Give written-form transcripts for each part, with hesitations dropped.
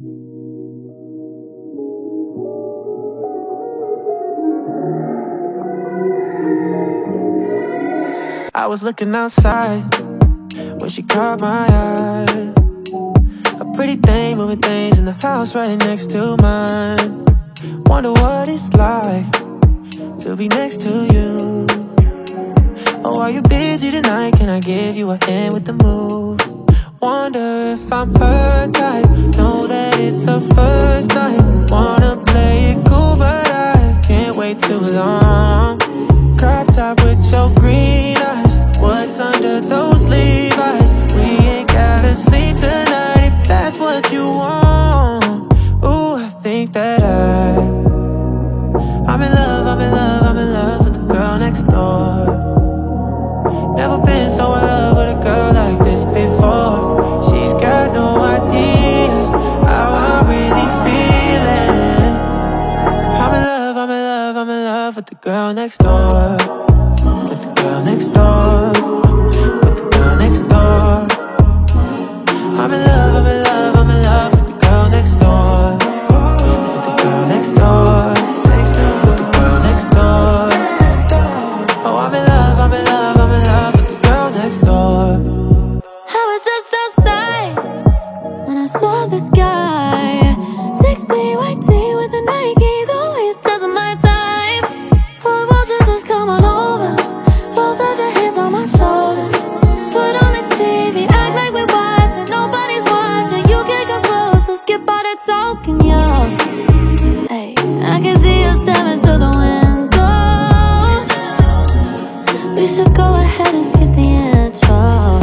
I was looking outside when she caught my eye. A pretty thing moving things in the house right next to mine. Wonder what it's like to be next to you. Oh, are you busy tonight? Can I give you a hand with the move? Wonder if I'm her type. Know that it's her first night. Wanna play it cool, but I can't wait too long. Crop top with your green eyes. What's under those Levi's? We ain't gotta sleep tonight if that's what you want. Ooh, I think that I'm in love, I'm in love, I'm in love with the girl next door. Never been so in love with a girl like this before. She's got no idea how I'm really feeling. I'm in love, I'm in love, I'm in love with the girl next door. With the girl next door. With the girl next door. I'm in love, I'm in love, I'm in love with the girl next door. With the girl next door. With the girl next door. Oh, I'm in love, I'm in love, I'm in love with the girl next door. I was just outside when I saw this guy. 60 white tee with the Nikes, always just my time. Oh, won't you just come on over? Both of your hands on my shoulders. Put on the TV, act like we're watching. Nobody's watching. You can come closer, skip all the talking, yo. Hey, I can see you staring through the window. We should go ahead and skip the intro.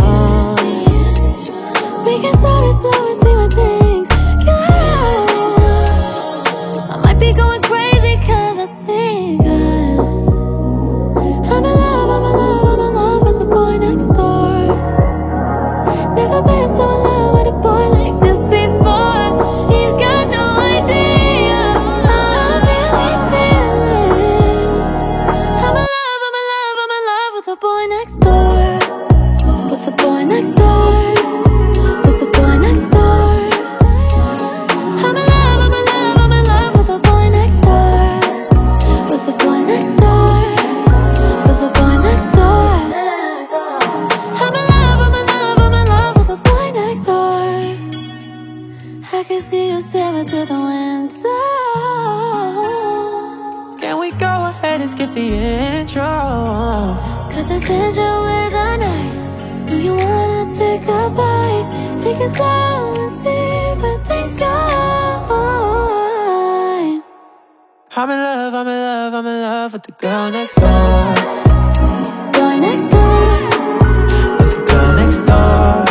We can start it slow and see where things go. I might be going crazy cause I think I'm in love, I'm in love, I'm in love with the boy next door. Never been so in love with a boy like this before. He's got no idea how I'm really feeling. I'm in love, I'm in love, I'm in love with the boy next door. With the boy next door. With the boy next door. I'm in love, I'm in love, I'm in love with the boy next door. With the boy next door. With the boy next door. I'm in love, I'm in love, I'm in love with the boy next door. I can see you staring through the window. Can we go ahead and skip the intro? Cut the tension with the night. Do you wanna take a bite? Take it slow and see where things go. I'm in love, I'm in love, I'm in love with the girl next door. Boy next door. With the girl next door.